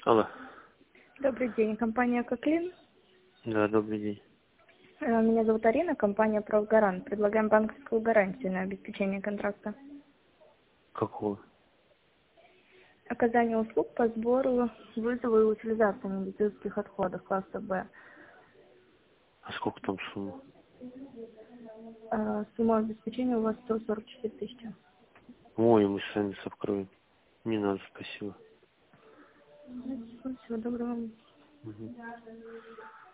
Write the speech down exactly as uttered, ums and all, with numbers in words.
Алло. Добрый день, компания Коклин. Да, добрый день. Э, Меня зовут Арина, компания Правгарант. Предлагаем банковскую гарантию на обеспечение контракта. Какого? Оказание услуг по сбору, вызову и утилизации медицинских отходов класса Б. А сколько там сумма? Э, Сумма обеспечения у вас сто сорок четыре тысячи. Ой, мы сами откроем. Не надо, спасибо. Всего доброго. Мгм.